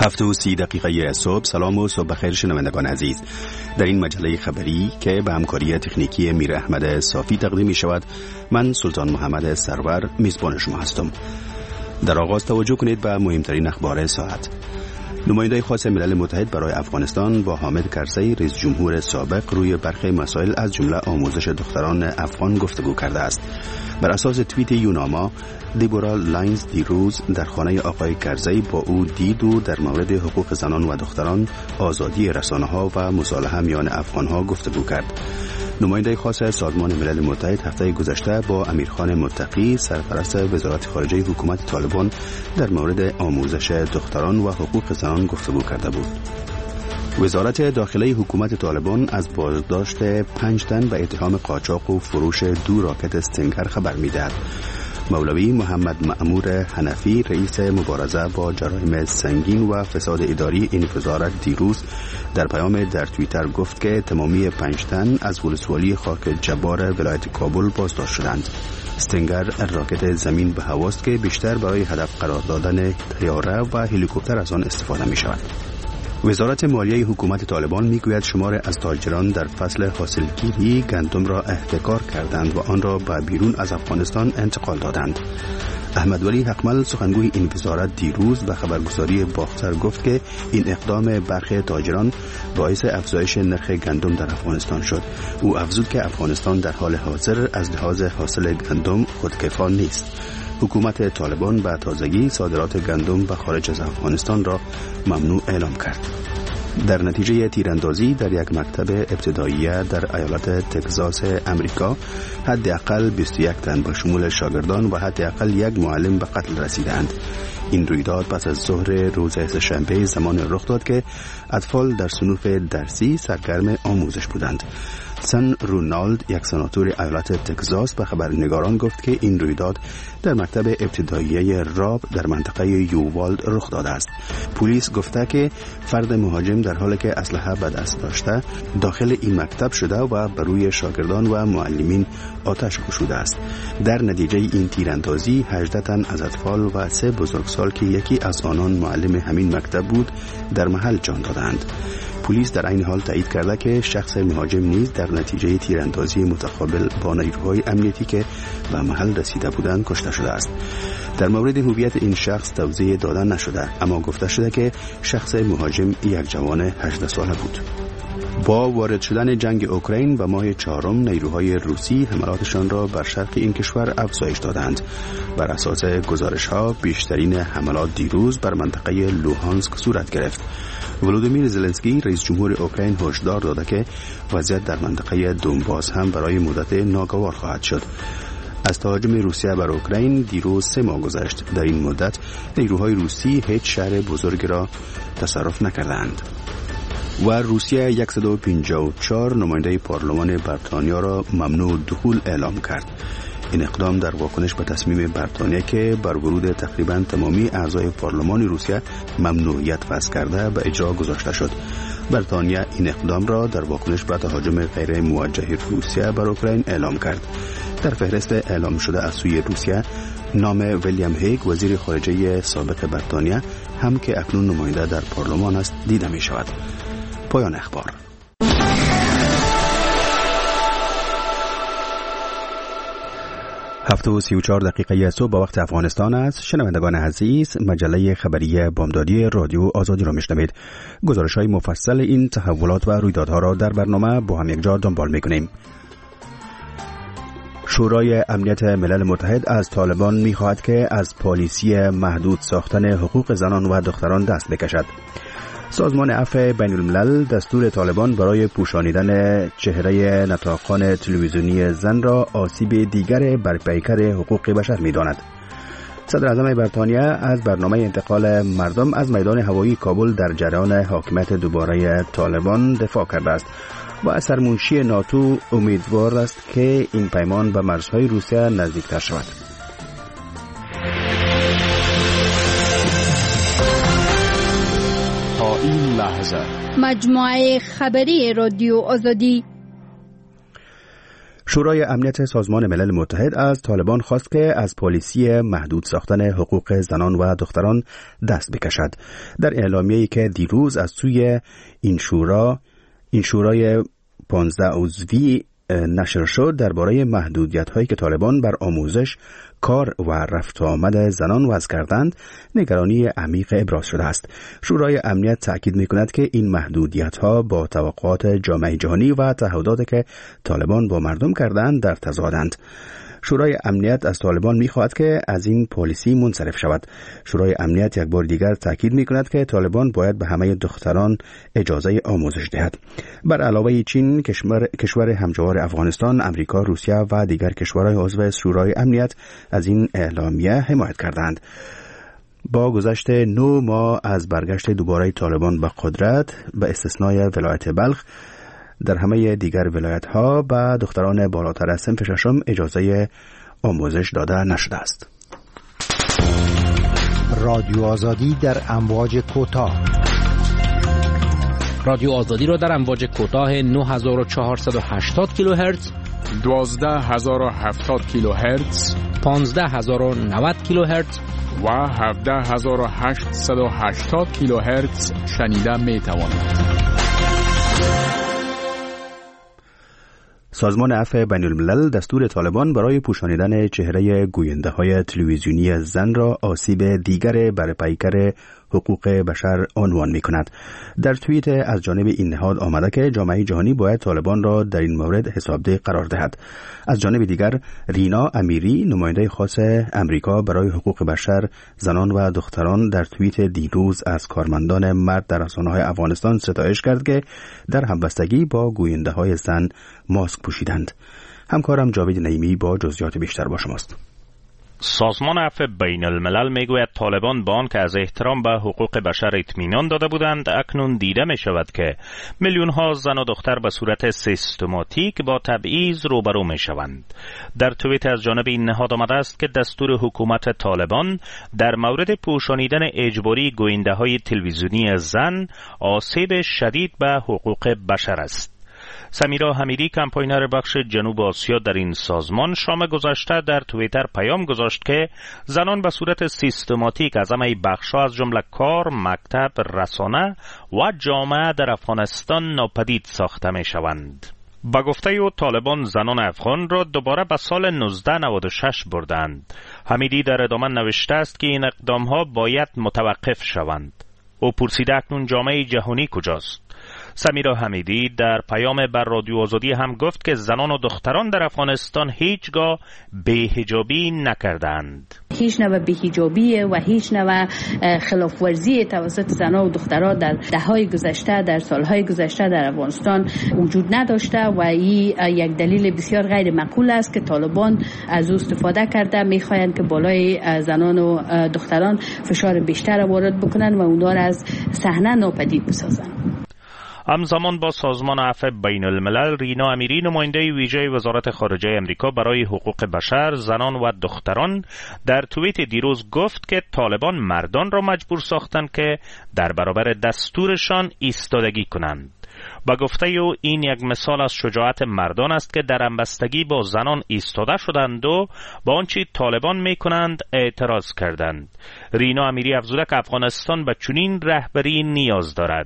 7:30 صبح. سلام و صبح بخیر شنوندگان عزیز. در این مجله خبری که به همکاری تکنیکی میر احمد صافی تقدیم می شود، من سلطان محمد سرور میزبان شما هستم. در آغاز توجه کنید به مهمترین اخبار ساعت. نماینده خاص ملل متحد برای افغانستان با حامد کرزی رئیس جمهور سابق روی برخی مسائل از جمله آموزش دختران افغان گفتگو کرده است. بر اساس توییت یوناما، دیبورا لاینز دیروز در خانه آقای کرزی با او دید و در مورد حقوق زنان و دختران، آزادی رسانه‌ها و مصالحه میان افغان‌ها گفتگو کرد. نماینده خاص سازمان ملل متحد هفته گذشته با امیرخان متقی سرپرست وزارت خارجه حکومت طالبان در مورد آموزش دختران و حقوق زنان گفتگو کرده بود. وزارت داخله حکومت طالبان از بازداشت 5 تن به اتهام قاچاق و فروش 2 راکت استینگر خبر می‌دهد. مولوی محمد مأمور حنفی رئیس مبارزه با جرایم سنگین و فساد اداری این وزارت دیروز در پیام در توییتر گفت که تمامی 5 تن از ولسوالی خاک جبار ولایت کابل بازداشت شدند. استینگر راکت زمین به هواست که بیشتر برای هدف قرار دادن طیاره و هلیکوپتر از آن استفاده می شود. وزارت مالیه حکومت طالبان میگوید شمار از تاجران در فصل حاصلگیری گندم را احتکار کردند و آن را به بیرون از افغانستان انتقال دادند. احمد ولی حقمل سخنگوی این وزارت دیروز به خبرگزاری باختر گفت که این اقدام برخی تاجران باعث افزایش نرخ گندم در افغانستان شد. او افزود که افغانستان در حال حاضر از لحاظ حاصل گندم خودکفا نیست. حکومت طالبان به تازگی صادرات گندم به خارج از افغانستان را ممنوع اعلام کرد. در نتیجه تیراندازی در یک مکتب ابتداییه در ایالت تگزاس امریکا، حداقل 21 تن به شمول شاگردان و حداقل 1 معلم به قتل رسیدند. این رویداد پس از ظهر روز سه‌شنبه زمان رخ داد که اطفال در صنوف درسی سرگرم آموزش بودند. سن رونالد، یک سناتور ایالت تگزاس، به خبرنگاران گفت که این رویداد در مکتب ابتداییه راب در منطقه یووالد رخ داده است. پلیس گفته که فرد مهاجم در حالی که اسلحه به دست داشته داخل این مکتب شده و بر روی شاگردان و معلمین آتش گشوده است. در نتیجه این تیراندازی 18 تن از اطفال و 3 بزرگسال که یکی از آنان معلم همین مکتب بود در محل جان دادند. پلیس در این حال تایید کرده که شخص مهاجم نیز در نتیجه تیراندازی متقابل با نیروهای امنیتی که به محل رسیده بودند کشته شده است. در مورد هویت این شخص توضیح داده نشده، اما گفته شده که شخص مهاجم یک جوان 18 ساله بود. با وارد شدن جنگ اوکراین به ماه 4 نیروهای روسی حملاتشان را بر شرق این کشور افزایش دادند. بر اساس گزارش‌ها بیشترین حملات دیروز بر منطقه لوهانسک صورت گرفت. ولودیمیر زلنسکی رئیس جمهور اوکراین هشدار داده که وضعیت در منطقه دونباس هم برای مدت ناگوار خواهد شد. از تهاجم روسیه بر اوکراین دیروز 3 ماه گذشت. در این مدت نیروهای روسی هیچ شهر بزرگ را تصرف نکردند. و روسیه 154 نماینده پارلمان بریتانیا را ممنوع دخول اعلام کرد. این اقدام در واکنش به تصمیم بریتانیا که بر ورود تقریباً تمامی اعضای پارلمان روسیه ممنوعیت وضع کرده به اجرا گذاشته شد. بریتانیا این اقدام را در واکنش به تهاجم غیر موجه روسیه بر اوکراین اعلام کرد. در فهرست اعلام شده از سوی روسیه نام ویلیام هیگ وزیر خارجه سابق بریتانیا هم که اکنون نماینده در پارلمان است دیده می شود. پایان اخبار. 7:34 صبح به وقت افغانستان است. شنوندگان عزیز، مجله خبری بامدادی رادیو آزادی را میشنوید. گزارش‌های مفصل این تحولات و رویدادها را در برنامه با هم یکجا دنبال می‌کنیم. شورای امنیت ملل متحد از طالبان می‌خواهد که از پالیسی محدود ساختن حقوق زنان و دختران دست بکشد. سازمان عفو بین الملل دستور طالبان برای پوشانیدن چهره نطاقان تلویزیونی زن را آسیب دیگر بر پیکر حقوق بشر می‌داند. صدر اعظم بریتانیا از برنامه انتقال مردم از میدان هوایی کابل در جریان حاکمیت دوباره طالبان دفاع کرده است و از سرمنشی ناتو امیدوار است که این پیمان به مرزهای روسیه نزدیکتر شود. این لحظه مجموعه خبری رادیو آزادی. شورای امنیت سازمان ملل متحد از طالبان خواست که از پالیسی محدود ساختن حقوق زنان و دختران دست بکشد. در اعلامیه‌ای که دیروز از سوی این شورای 15 عضوی نشر شد درباره محدودیت‌هایی که طالبان بر آموزش، کار و رفت و آمد زنان وضع کردند، نگرانی عمیق ابراز شده است. شورای امنیت تأکید می‌کند که این محدودیت‌ها با توقعات جامعه جهانی و تعهداتی که طالبان با مردم کردند در تضادند. شورای امنیت از طالبان می‌خواهد که از این پالیسی منصرف شود. شورای امنیت یک بار دیگر تأکید می‌کند که طالبان باید به همه دختران اجازه آموزش دهد. بر علاوه چین، کشور همجوار افغانستان، امریکا، روسیه و دیگر کشورهای عضو شورای امنیت از این اعلامیه حمایت کردند. با گذشت 9 ماه از برگشت دوباره طالبان به قدرت، به استثنای ولایت بلخ، در همه دیگر ولایت‌ها به دختران بالاتر از صنف ششم اجازه آموزش داده نشده است. رادیو آزادی در امواج کوتاه. رادیو آزادی را در امواج کوتاه 9480 کیلوهرتز، 12070 کیلوهرتز، 15090 کیلوهرتز و 17880 کیلوهرتز شنیده می توانید. سازمان عفو بین‌الملل دستور طالبان برای پوشانیدن چهره گوینده‌های تلویزیونی زن را آسیب دیگر بر پیکر حقوق بشر عنوان می‌کند. در توییت از جانب این نهاد آمده که جامعه جهانی باید طالبان را در این مورد حسابده قرار دهد. از جانب دیگر رینا امیری، نماینده خاص امریکا برای حقوق بشر، زنان و دختران، در توییت دیروز از کارمندان مرد در رسانه‌های افغانستان ستایش کرد که در همبستگی با گوینده‌های زن ماسک پوشیدند. همکارم جاوید نعیمی با جزئیات بیشتر با شماست. سازمان عفو بین الملل میگوید طالبان با آن که از احترام به حقوق بشر اطمینان داده بودند، اکنون دیده می شود که میلیون ها زن و دختر به صورت سیستماتیک با تبعیض روبرو می شوند. در توییت از جانب این نهاد آمده است که دستور حکومت طالبان در مورد پوشانیدن اجباری گوینده های تلویزیونی زن آسیب شدید به حقوق بشر است. سمیرا حمیدی، کمپاینر بخش جنوب آسیا در این سازمان، شام گذشته در توییتر پیام گذاشت که زنان به صورت سیستماتیک از همه بخش‌ها از جمله کار، مکتب، رسانه و جامعه در افغانستان ناپدید ساخته می‌شوند. با گفته او طالبان زنان افغان را دوباره به سال 1996 بردند. حمیدی در ادامه نوشته است که این اقدام‌ها باید متوقف شوند. او پرسیده اکنون جامعه جهانی کجاست؟ سمیرا حمیدی در پیام بر رادیو آزادی هم گفت که زنان و دختران در افغانستان هیچگاه بی‌حجابی نکردند. هیچ نوع بی‌حجابی و هیچ نوع خلاف ورزی توسط زنان و دختران در دههای گذشته، در سالهای گذشته در افغانستان وجود نداشته و این یک دلیل بسیار غیر معقول است که طالبان از او استفاده کرده می‌خواهند که بالای زنان و دختران فشار بیشتر وارد بکنند و اونها را از صحنه ناپدید بسازند. همزمان با سازمان عفو بین الملل، رینا امیری، نماینده ویژه وزارت خارجه امریکا برای حقوق بشر، زنان و دختران، در توییت دیروز گفت که طالبان مردان را مجبور ساختند که در برابر دستورشان ایستادگی کنند. با گفته او این یک مثال از شجاعت مردان است که در همبستگی با زنان ایستاده شدند و با آنچه طالبان میکنند اعتراض کردند. رینا امیری افزوده که افغانستان به چنین رهبری نیاز دارد.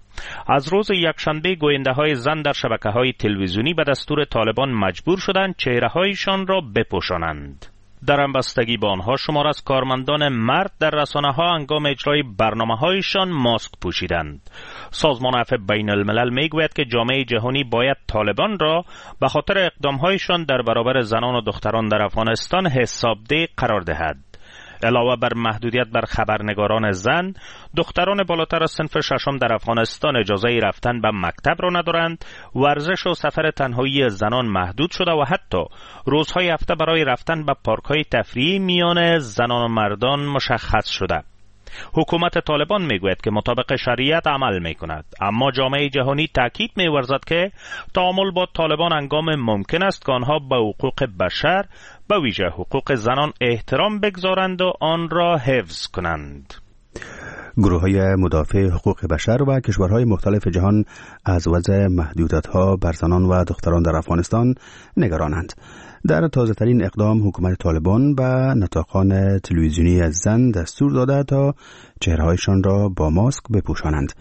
از روز یکشنبه گوینده‌های زن در شبکه‌های تلویزیونی به دستور طالبان مجبور شدند چهره‌هایشان را بپوشانند. در همبستگی با آنها شمار از کارمندان مرد در رسانه‌ها هنگام اجرای برنامه‌هایشان ماسک پوشیدند. سازمان عفو بین الملل میگوید که جامعه جهانی باید طالبان را به خاطر اقدام‌هایشان در برابر زنان و دختران در افغانستان حسابده قرار دهد. علاوه بر محدودیت بر خبرنگاران زن، دختران بالاتر از صنف ششم در افغانستان اجازه رفتن به مکتب را ندارند، ورزش و سفر تنهایی زنان محدود شده و حتی روزهای هفته برای رفتن به پارک‌های تفریحی میان زنان و مردان مشخص شده. حکومت طالبان میگوید که مطابق شریعت عمل میکند، اما جامعه جهانی تاکید می‌ورزد که تعامل با طالبان هنگام ممکن است که آنها به حقوق بشر، به ویژه حقوق زنان احترام بگذارند و آن را حفظ کنند. گروه‌های مدافع حقوق بشر و کشورهای مختلف جهان از وضع محدودیت‌ها بر زنان و دختران در افغانستان نگرانند. در تازه‌ترین اقدام حکومت طالبان به نطاقان تلویزیونی از زن دستور داده تا چهره‌هایشان را با ماسک بپوشانند.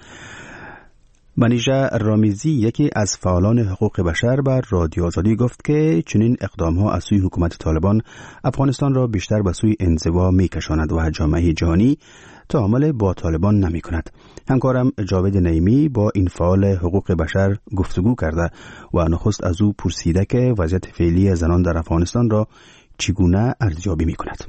منیژه رامیزی، یکی از فعالان حقوق بشر، بر رادیو آزادی گفت که چنین اقدام‌ها از سوی حکومت طالبان افغانستان را بیشتر به سوی انزوا می‌کشاند و جامعه جهانی تعامل با طالبان نمی‌کند. همکارم جاوید نعیمی با این فعال حقوق بشر گفتگو کرده و نخست از او پرسیده که وضعیت فعلی زنان در افغانستان را چگونه ارزیابی می‌کند.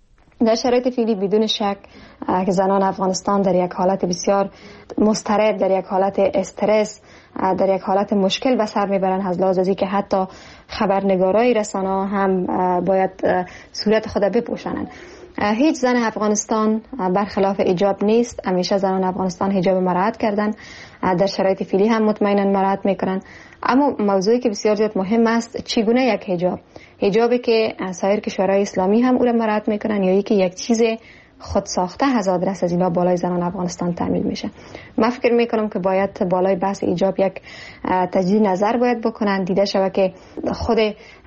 در شرایط فعلی بدون شک که زنان افغانستان در یک حالت بسیار مضطرب، در یک حالت استرس، در یک حالت مشکل به سر میبرند، از لحاظ که حتی خبرنگارای رسانه‌ها هم باید صورت خود بپوشانند. هیچ زن افغانستان برخلاف حجاب نیست. همیشه زنان افغانستان حجاب مراعات کردن، در شرایط فعلی هم مطمئنا مراعات میکنن. اما موضوعی که بسیار زیاد مهم است، چگونه یک حجابی که سایر کشورهای اسلامی هم او را مراعات میکنن یا یکی یک چیز خود ساخته از آدرس از اینا بالای زنان افغانستان تعمیل میشه. من فکر میکنم که باید بالای بحث حجاب یک تجدید نظر باید بکنن، دیده شود که خود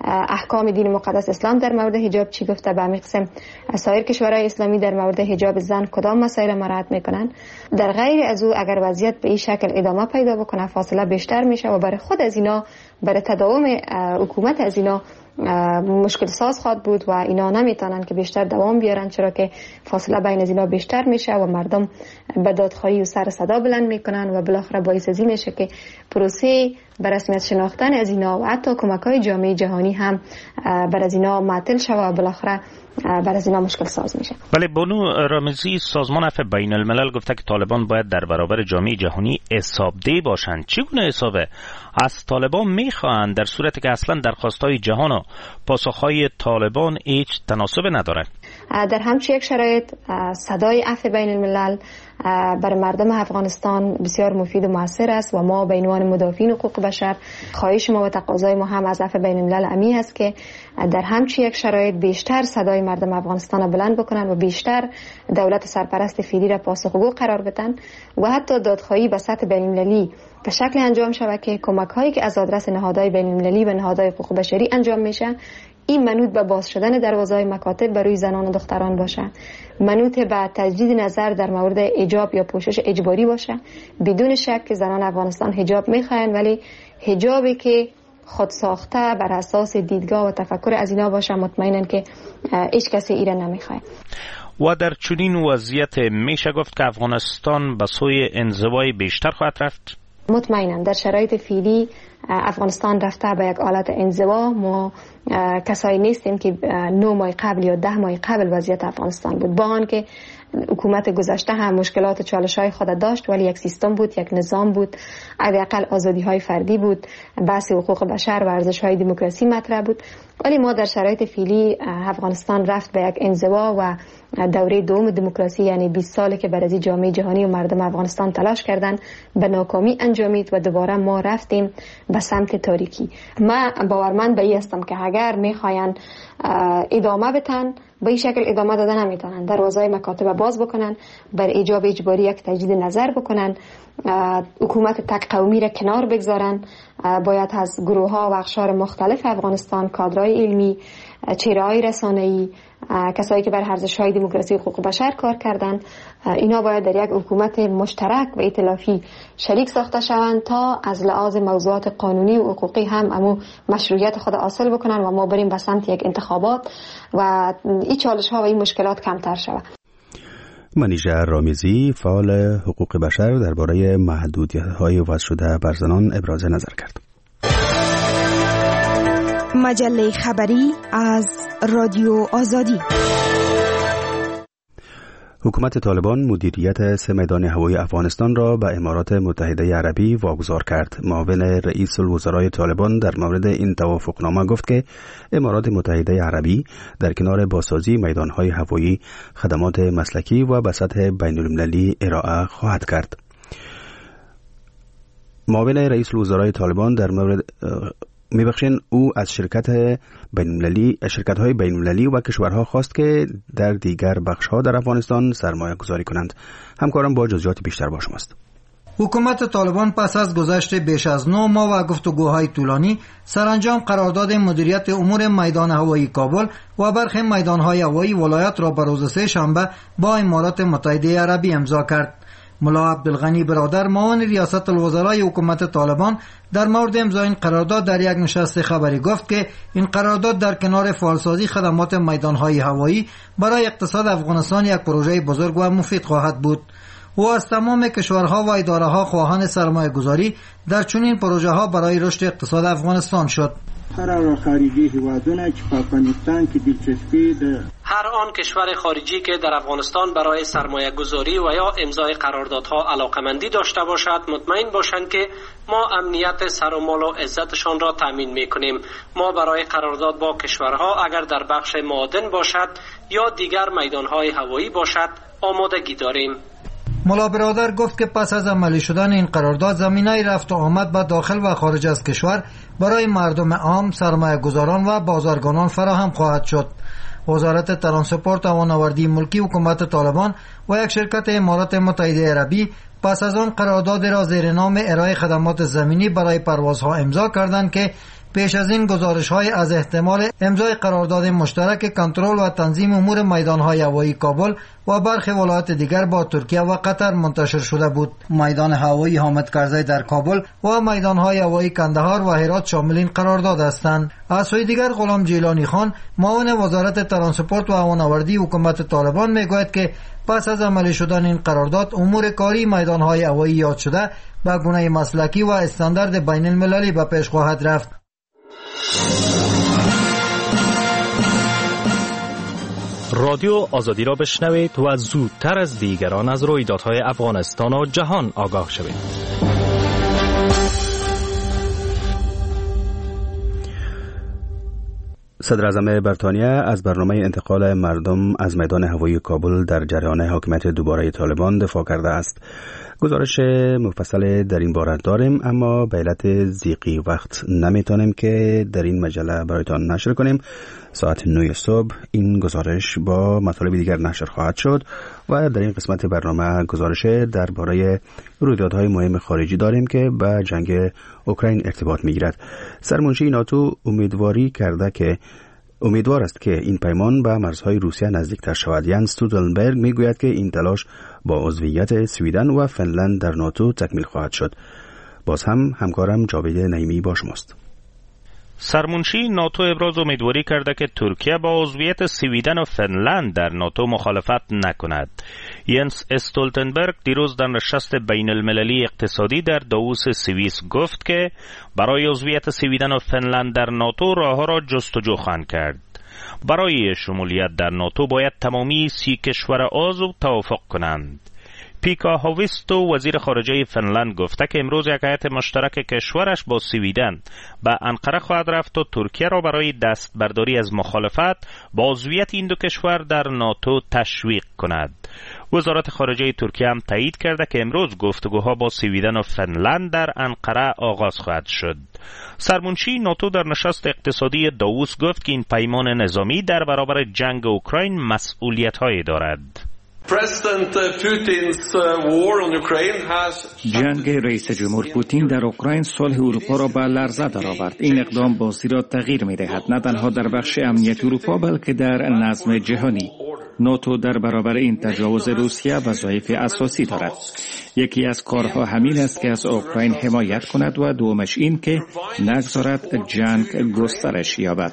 احکام دین مقدس اسلام در مورد حجاب چی گفته، به همین قسم سایر کشورهای اسلامی در مورد حجاب زن کدام مسائل مراعات میکنن. در غیر از او اگر وضعیت به این شکل ادامه پیدا بکنه، فاصله بیشتر میشه و برای خود از اینا، برای تداوم حکومت از اینا مشکل ساز خواهد بود و اینا نمیتونن که بیشتر دوام بیارن، چرا که فاصله بین از اینا بیشتر میشه و مردم به دادخواهی و سر صدا بلند میکنن و بالاخره باعث از این میشه که پروسه به رسمیت شناختن از اینا و حتی کمک‌های جامعه جهانی هم بر از اینا معطل شود و بالاخره بر از اینا مشکل ساز میشه. ولی بانو رامزی، سازمان عفو بین الملل گفته که طالبان باید در برابر جامعه جهانی حسابدهی باشند. چگونه حسابه؟ از طالبان میخواهند در صورتی که اصلا درخواستهای جهان و پاسخهای طالبان هیچ تناسب ندارد. در همچین یک شرایط صدای عفو بین الملل برای مردم افغانستان بسیار مفید و موثر است و ما به عنوان مدافعین حقوق بشر خواهش ما و تقاضای ما هم از عفو بین الملل امی است که در همچین یک شرایط بیشتر صدای مردم افغانستان را بلند بکنن و بیشتر دولت سرپرست فعلی را پاسخگو قرار بدن و حتی دادخواهی به سطح بین المللی به شکل انجام شود که کمک هایی که از آدرس نهادهای بین المللی و نهادهای حقوق بشری انجام میشه، این منوط به باز شدن دروازه‌های مکاتب برای زنان و دختران باشه، منوط به تجدید نظر در مورد حجاب یا پوشش اجباری باشه. بدون شک که زنان افغانستان حجاب میخواین، ولی حجابی که خود ساخته بر اساس دیدگاه و تفکر از اینا باشه، مطمئنن که هیچ کسی ایران نمیخواد. و در چنین وضعیت میشه گفت که افغانستان به سوی انزوای بیشتر خواهد رفت؟ مطمئنم در شرایط فعلی افغانستان رفته به یک حالت انزوا. ما کسایی نیستیم که 9 ماه قبل یا 10 ماه قبل وضعیت افغانستان بود، با آنکه حکومت گذشته هم مشکلات و چالش‌های خود داشت، ولی یک سیستم بود، یک نظام بود، حداقل آزادی‌های فردی بود، بحث حقوق بشر و ارزش‌های دموکراسی مطرح بود. ولی ما در شرایط فعلی افغانستان رفت به یک انزوا و دوره دوم دموکراسی، یعنی 20 ساله که برای جامعه جهانی و مردم افغانستان تلاش کردن، به ناکامی انجامید و دوباره ما رفتیم به سمت تاریکی. من باورمند به این هستم که اگر میخواین ادامه بدن، به این شکل ادامه دادن نمیتونن. دروازه‌های مکاتب باز بکنن، بر ایجاب اجباری یک تجدید نظر بکنن، حکومت تک قومی را کنار بگذارن. باید از گروه‌ها و اقشار مختلف افغانستان، کادرهای علمی، چهره‌های رسانه‌ای، کسایی که بر ارزش‌های دموکراسی و حقوق بشر کار کردند، اینا باید در یک حکومت مشترک و ائتلافی شریک ساخته شوند تا از لحاظ موضوعات قانونی و حقوقی هم اما مشروعیت خود حاصل بکنن و ما بریم به سمت یک انتخابات و این چالش‌ها و این مشکلات کمتر شود. منیژه رامیزی، فعال حقوق بشر، درباره محدودیت‌های وضع شده بر زنان ابراز نظر کرد. مجله خبری از رادیو آزادی. حکومت طالبان مدیریت 3 میدان هوایی افغانستان را به امارات متحده عربی واگذار کرد. معاون رئیس الوزرای طالبان در مورد این توافقنامه گفت که امارات متحده عربی در کنار بازسازی میدانهای هوایی خدمات مسلکی و به سطح بین‌المللی ارائه خواهد کرد. معاون رئیس الوزرای طالبان در مورد میبخشین او از شرکت‌های بین‌المللی و کشورها خواست که در دیگر بخش‌ها در افغانستان سرمایه گذاری کنند. همکارم با جزئیات بیشتر با شماست. حکومت طالبان پس از گذشت بیش از 9 ماه و گفتگوهای طولانی سرانجام قرارداد مدیریت امور میدان هوایی کابل و برخی میدان‌های هوایی ولایت را به روز سه شنبه با امارات متحده عربی امضا کرد. ملا عبدالغنی برادر معاون ریاست الوزرای حکومت طالبان در مورد امضای این قرارداد در یک نشست خبری گفت که این قرارداد در کنار فعالسازی خدمات میدان‌های هوایی برای اقتصاد افغانستان یک پروژه بزرگ و مفید خواهد بود. او از تمام کشورها و اداره‌ها خواهان سرمایه‌گذاری در چنین پروژه‌ها برای رشد اقتصاد افغانستان شد. هر آن کشور خارجی که در افغانستان برای سرمایه گذاری و یا امضای قراردادها علاقمندی داشته باشد مطمئن باشند که ما امنیت سر و مال و عزتشان را تامین می‌کنیم. ما برای قرارداد با کشورها اگر در بخش معادن باشد یا دیگر میدان‌های هوایی باشد آمادگی داریم. ملا برادر گفت که پس از عملی شدن این قرارداد زمینه رفت و آمد به داخل و خارج از کشور برای مردم عام، سرمایه گذاران و بازرگانان فراهم خواهد شد. وزارت ترانسپورت و هوانوردی ملکی حکومت طالبان و یک شرکت امارات متحده عربی پس از آن قرارداد را زیر نام ارائه خدمات زمینی برای پروازها امضا کردند که پیش از این گزارش‌های از احتمال امضای قرارداد مشترک کنترل و تنظیم امور میدان‌های هوایی کابل و برخی ولایات دیگر با ترکیه و قطر منتشر شده بود. میدان هوایی حامد کرزی در کابل و میدان‌های هوایی کندهار و هرات شامل این قرارداد هستند. از سوی دیگر غلام جیلانی خان معاون وزارت ترانسپورت و هوانوردی حکومت طالبان میگوید که پس از عملی شدن این قرارداد امور کاری میدان‌های هوایی یاد شده به گونه مسلکی و استاندارد بین‌المللی به پیش خواهد رفت. رادیو آزادی را بشنوید و زودتر از دیگران از رویدادهای افغانستان و جهان آگاه شوید. صدر اعظم بریتانیا از برنامه انتقال مردم از میدان هوایی کابل در جریان حاکمیت دوباره طالبان دفاع کرده است. گزارش مفصل در این باره داریم، اما به علت ضیقی وقت نمیتونیم که در این مجله برایتان نشر کنیم. ساعت 9 صبح این گزارش با مطالب دیگر نشر خواهد شد و در این قسمت برنامه گزارش درباره رویدادهای مهم خارجی داریم که به جنگ اوکراین ارتباط میگیرد. سرمنشی ناتو امیدوار است که این پیمان به مرزهای روسیه نزدیکتر شود. ینس استولتنبرگ میگوید که این تلاش با عضویت سویدن و فنلند در ناتو تکمیل خواهد شد. باز هم همکارم جاوید نعیمی با شماست. سرمنشی ناتو ابراز امیدواری کرده که ترکیه با عضویت سویدن و فنلند در ناتو مخالفت نکند. ینس استولتنبرگ دیروز در نشست بین المللی اقتصادی در داووس سوئیس گفت که برای عضویت سویدن و فنلند در ناتو راهها را جستجو خواهند کرد. برای شمولیت در ناتو باید تمامی 30 کشور عضو توافق کنند. پیکا هاویستو وزیر خارجه فنلند گفته که امروز یک هیئت مشترک کشورش با سویدن به انقره خواهد رفت و ترکیه را برای دستبرداری از مخالفت با عضویت این دو کشور در ناتو تشویق کند. وزارت خارجه ترکیه هم تایید کرده که امروز گفتگوها با سویدن و فنلند در انقره آغاز خواهد شد. سرمنشی ناتو در نشست اقتصادی داووس گفت که این پیمان نظامی در برابر جنگ اوکراین مسئولیت‌هایی دارد. جنگ رئیس جمهور پوتین در اوکراین صلح اروپا را به لرزه درآورد. این اقدام بازی را تغییر می‌دهد، نه تنها در بخش امنیت اروپا بلکه در نظم جهانی. ناتو در برابر این تجاوز روسیه وظایف اساسی دارد. یکی از کارها همین است که از اوکراین حمایت کند و دومش این که نگذارد جنگ گسترش یابد.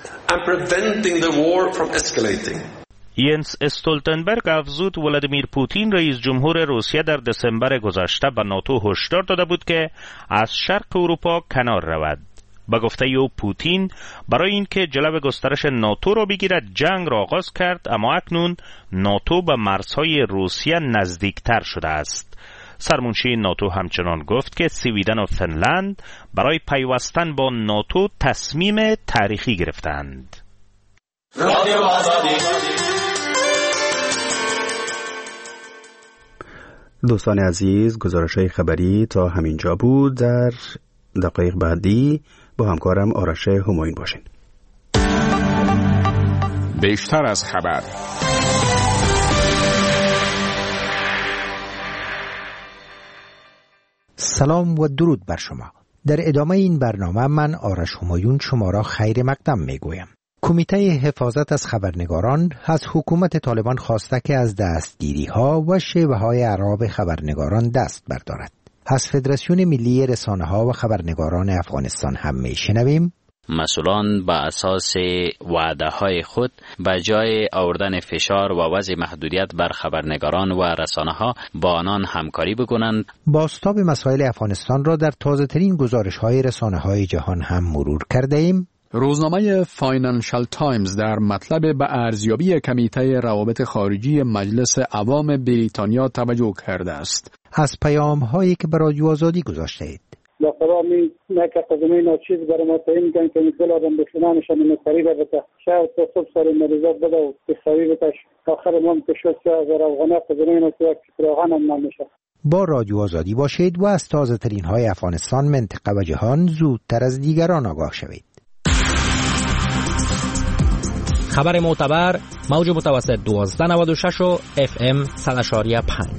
ینس استولتنبرگ افزود ولادیمیر پوتین رئیس جمهور روسیه در دسامبر گذشته به ناتو هشدار داده بود که از شرق اروپا کنار رود. به گفته او پوتین برای اینکه جلو گسترش ناتو را بگیرد جنگ را آغاز کرد، اما اکنون ناتو به مرزهای روسیه نزدیکتر شده است. سرمنشی ناتو همچنان گفت که سویدن و فنلند برای پیوستن با ناتو تصمیم تاریخی گرفتند. دوستان عزیز، گزارش‌های خبری تا همینجا بود. در دقایق بعدی با همکارم آرش همایون باشین. بیشتر از خبر. سلام و درود بر شما. در ادامه این برنامه من آرش همایون شما را خیر مقدم میگویم. کمیته حفاظت از خبرنگاران از حکومت طالبان خواسته که از دستگیری‌ها و شیوه‌های اعراب خبرنگاران دست بردارد. از فدراسیون ملی رسانه‌ها و خبرنگاران افغانستان هم میشنویم. مسئولان با اساس وعده‌های خود به جای آوردن فشار و وضع محدودیت بر خبرنگاران و رسانه‌ها با آنان همکاری بکنند. بازتاب مسائل افغانستان را در تازه‌ترین گزارش‌های رسانه‌های جهان هم مرور کرده‌ایم. روزنامه فاینانشال تایمز در مطلب به ارزیابی کمیته روابط خارجی مجلس عوام بریتانیا توجه کرده است. از پیام‌هایی که به رادیو آزادی گذاشته اید. لقرامی نکه قدمی ناچیز برای ما تعیین کن که مثل آدم بشنانشان مستریبه بتا شاید تا صبح سال مریضات بده و بستوی بتاش آخر مام که شد 3000 افغانه قدمی ناچیز فراغان هم نمیشه. با رادیو آزادی باشید و از تازه ترین های افغانستان، منطقه و جهان زودتر از دیگران آگاه شوید. خبر معتبر موج متوسط 1296 و FM 100.5.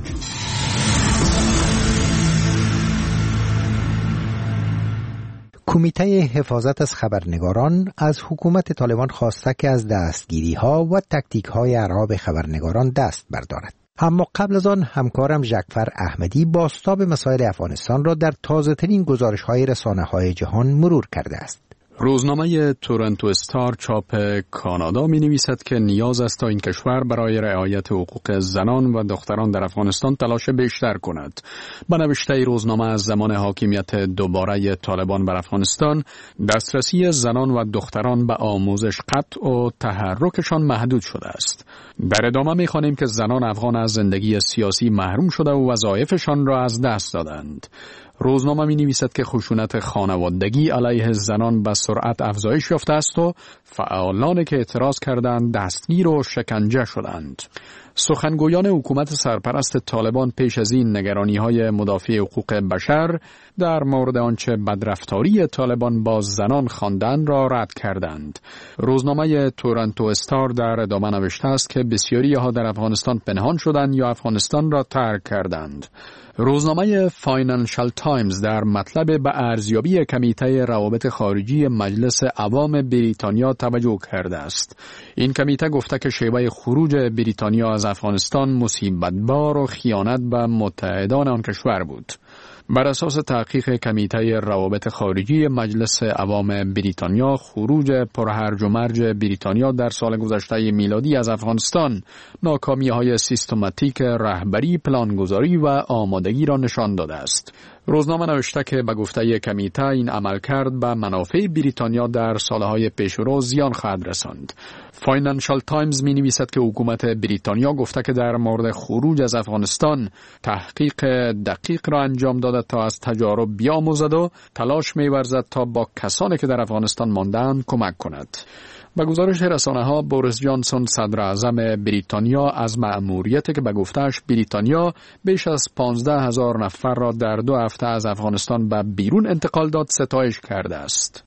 کمیته حفاظت از خبرنگاران از حکومت طالبان خواسته که از دستگیری‌ها و تکتیک‌های اعراب خبرنگاران دست بردارد. اما قبل از آن همکارم ژکفر احمدی بازتاب مسائل افغانستان را در تازه‌ترین گزارش‌های رسانه‌های جهان مرور کرده است. روزنامه تورنتو استار چاپ کانادا می نویسد که نیاز است تا این کشور برای رعایت حقوق زنان و دختران در افغانستان تلاش بیشتر کند. به نوشته روزنامه از زمان حاکمیت دوباره طالبان بر افغانستان، دسترسی زنان و دختران به آموزش قطع و تحرکشان محدود شده است. در ادامه می خوانیم که زنان افغان از زندگی سیاسی محروم شده و وظایفشان را از دست دادند. روزنامه می نویسد که خشونت خانوادگی علیه زنان به سرعت افزایش یافته است و فعالانی که اعتراض کردند دستگیر و شکنجه شدند. سخنگویان حکومت سرپرست طالبان پیش از این نگرانی‌های مدافع حقوق بشر در مورد آنچه بدرفتاری طالبان با زنان خواندند را رد کردند. روزنامه تورنتو استار در ادامه نوشته است که بسیاری ها در افغانستان پنهان شدند یا افغانستان را ترک کردند. روزنامه فاینانشال تایمز در مطلب به ارزیابی کمیته روابط خارجی مجلس عوام بریتانیا توجه کرده است. این کمیته گفته که شیوه خروج بریتانیا از افغانستان مصیبت‌بار و خیانت به متحدان آن کشور بود. بر اساس تحقیق کمیته روابط خارجی مجلس عوام بریتانیا، خروج پرهرج و مرج بریتانیا در سال گذشته میلادی از افغانستان ناکامی‌های سیستماتیک رهبری، پلانگذاری و آمادگی را نشان داده است. روزنامه نوشته که به گفته کمیته این عملکرد به منافع بریتانیا در سالهای پیشرو زیان خواهد رساند. فاینانشال تایمز می نویسد که حکومت بریتانیا گفته که در مورد خروج از افغانستان تحقیق دقیق را انجام داده تا از تجارب بیاموزد و تلاش می ورزد تا با کسانی که در افغانستان ماندند کمک کند. با گزارش رسانه‌ها، بوریس جانسون صدر اعظم بریتانیا از مأموریتی که به گفته‌اش بریتانیا بیش از 15,000 نفر را در 2 هفته از افغانستان به بیرون انتقال داد ستایش کرده است.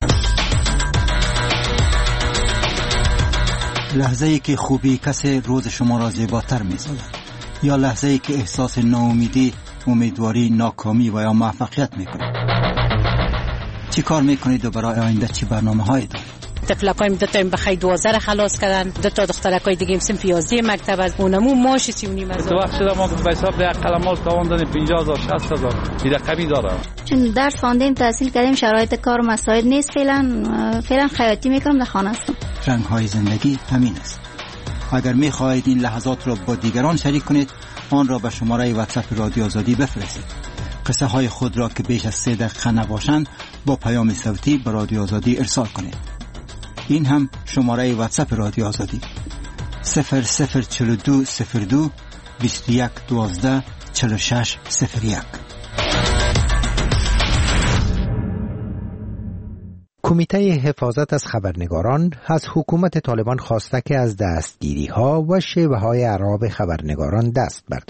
لحظه‌ای که خوبی کسی روز شما را زیباتر می‌سازد، یا لحظه‌ای که احساس ناامیدی، امیدواری، ناکامی و یا موفقیت می‌کنید. چی کار می‌کنید و برای آینده چی برنامه‌هایی دارید؟ تفلکایم 2 تا بخای 12 خلاص کردن، 2 تا دخترکای دیگه صنف 11 مکتب از اونمو ماش 39,000. تو وقت شده ما به حساب ده قلمال تاوان دادیم 50,000 60,000 این رقمی داره. چون درس خواندیم، تحصیل کردیم، شرایط کار مساعد نیست. فعلا خیاطی میکنم، در خانه هستم. رنگ‌های زندگی همین است. اگر می‌خواهید این لحظات را با دیگران شریک کنید، آن را به شماره واتساپ رادیو آزادی بفرستید. قصه های خود را که بیش از 3 دقیقه نباشند با پیام صوتی به رادیو آزادی ارسال کنید. این هم شماره واتساپ رادیو آزادی 004202 2112 4601. کمیته حفاظت از خبرنگاران از حکومت طالبان خواسته که از دستگیری‌ها و شیوه‌های اعراب خبرنگاران دست بردارد.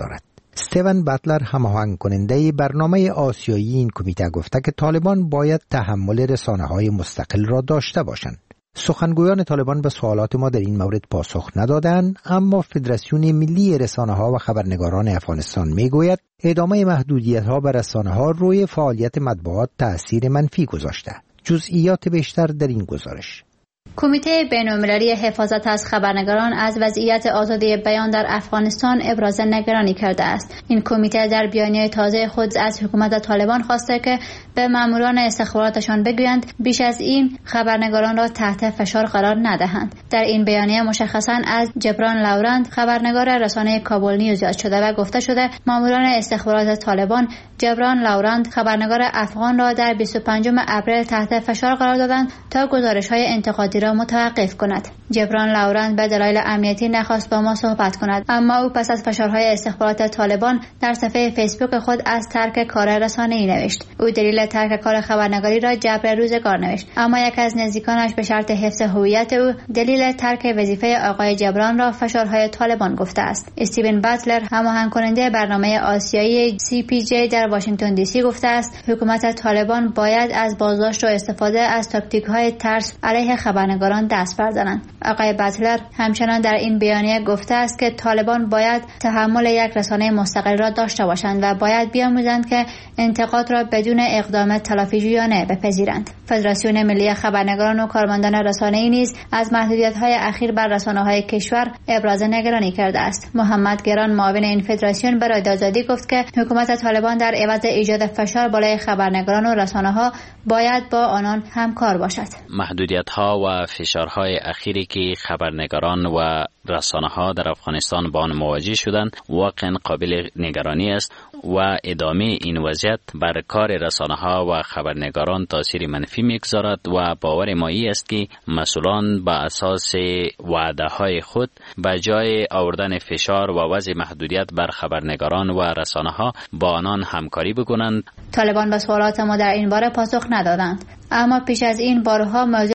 استیون باتلر هماهنگ کننده برنامه آسیایی این کمیته گفته که طالبان باید تحمل رسانه‌های مستقل را داشته باشند. سخنگویان طالبان به سوالات ما در این مورد پاسخ ندادند، اما فدراسیون ملی رسانه‌ها و خبرنگاران افغانستان میگوید ادامه محدودیت‌ها بر رسانه‌ها روی فعالیت مطبوعات تأثیر منفی گذاشته. جزئیات بیشتر در این گزارش. کمیته بین‌المللی حفاظت از خبرنگاران از وضعیت آزادی بیان در افغانستان ابراز نگرانی کرده است. این کمیته در بیانیه تازه خود از حکومت طالبان خواسته که به ماموران استخباراتشان بگویند بیش از این خبرنگاران را تحت فشار قرار ندهند. در این بیانیه مشخصاً از جبران لاورند خبرنگار رسانه کابل نیوز یاد شده و گفته شده ماموران استخبارات طالبان جبران لاورند خبرنگار افغان را در 25 اپریل تحت فشار قرار دادند تا گزارش‌های انتقادی را متوقف کند. جبران لاورند به دلایل امنیتی نخواست با ما صحبت کند، اما او پس از فشارهای استخبارات طالبان در صفحه فیسبوک خود از ترک کار رسانه‌ای نوشت. او دلیل ترک کار خبرنگاری را جبر روزگار نوشت، اما یک از نزدیکانش به شرط حفظ هویت او دلیل ترک وظیفه آقای جبران را فشارهای طالبان گفته است. استیون باتلر هماهنگ کننده برنامه آسیایی CPJ در واشنگتن دی سی گفته است حکومت طالبان باید از بازداشت و استفاده از تاکتیک‌های ترس علیه خبرنگاران دست بردارند. آقای باتلر همچنان در این بیانیه گفته است که طالبان باید تحمل یک رسانه مستقل را داشته باشند و باید بیاموزند که انتقاد را بدون اقدام تلافی‌جویانه بپذیرند. فدراسیون ملی خبرنگاران و کارمندان رسانه‌ای نیز از محدودیت‌های اخیر بر رسانه‌های کشور ابراز نگرانی کرده است. محمد گران معاون این فدراسیون به رادیو آزادی گفت که حکومت طالبان در عوض ایجاد فشار بالای خبرنگاران و رسانه‌ها باید با آنان همکار باشد. محدودیت‌ها و فشارهای اخیری که خبرنگاران و رسانه‌ها در افغانستان با آن مواجه شدند واقعا قابل نگرانی است و ادامه این وضعیت بر کار رسانه‌ها و خبرنگاران تاثیر منفی می‌گذارد و باور ما است که مسئولان با اساس وعده‌های خود به جای آوردن فشار و وضع محدودیت بر خبرنگاران و رسانه‌ها با آنان همکاری بکنند. طالبان به سوالات ما در این باره پاسخ ندادند، اما پیش از این بارها موضوع